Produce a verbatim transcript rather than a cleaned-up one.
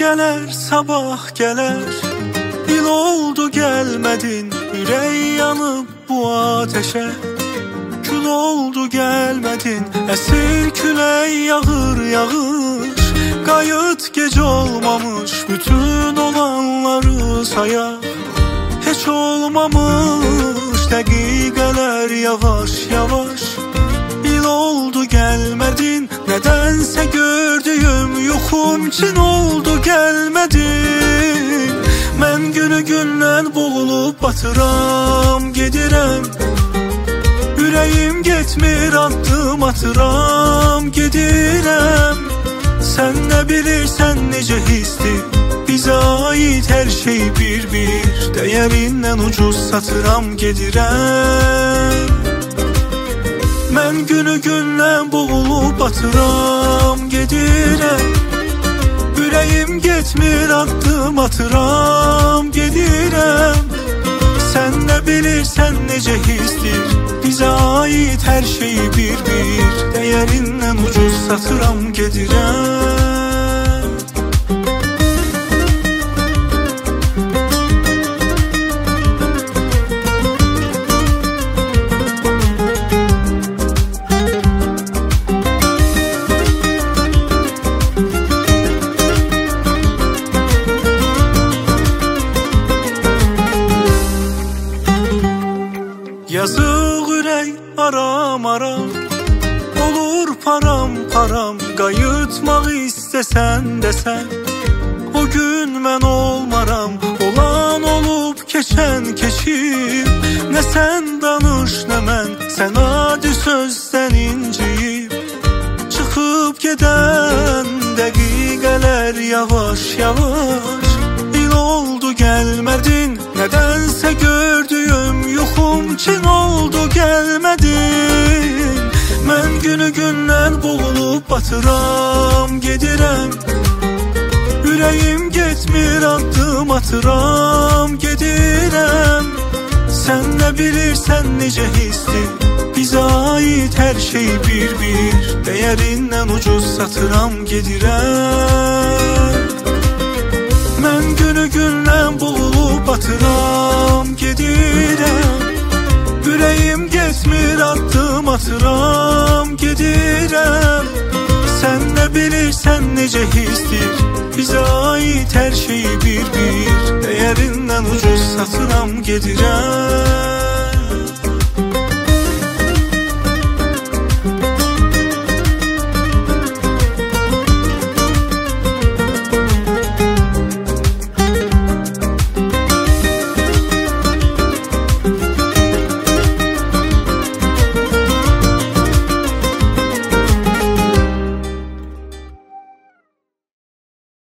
gələr, sabah gələr. İl oldu gəlmədin, ürək yanıb bu ateşə. Kül oldu gəlmədin, əsir külək yağır yağış. Qayıt gec olmamış, bütün olanları sayaq. Heç olmamış, dəqiqələr yavaş yavaş. İl oldu gəlmədin, nədənsə gördüyüm yuxum çin oldu gəlmədin. Mən günü gündən boğulub batıram, gedirəm. Ürəyim getmir, addım atıram, gedirəm. Sən nə bilirsən necə histir, bizə ait hər şey bir-bir. Dəyərindən ucuz satıram, gedirəm. Mən günü gündən boğulub batıram, gedirəm. Ürəyim getmir, addım atıram, gedirəm. Sən nə bilirsən necə histir, bizə ait hər şey bir-bir. Dəyərindən ucuz satıram, gedirəm. Yazıq ürək aram aram, olur param param. Qayıtmaq istəsən desən, o gün mən olmaram. Olan olub, keçən keçib. Nə sən danış, nə mən, sən adi sözdən inciyib. Çıxıb gedən dəqiqələr yavaş yavaş. İl oldu gəlmədin, nədənsə gördüyüm yuxum çin oldu gəlmədin. Mən günü gündən boğulub batıram, gedirəm. Ürəyim getmir, addım atıram, gedirəm. Sən nə bilirsən necə histir, bizə ait hər şey bir-bir. Dəyərindən ucuz satıram, gedirəm. Mən günü gündən boğulub batıram, gedirəm. Ürəyim getmir, addım atıram, gedirəm. Sən nə bilirsən necə histir, bizə ait hər şey bir-bir. Dəyərindən ucuz satıram, gedirəm.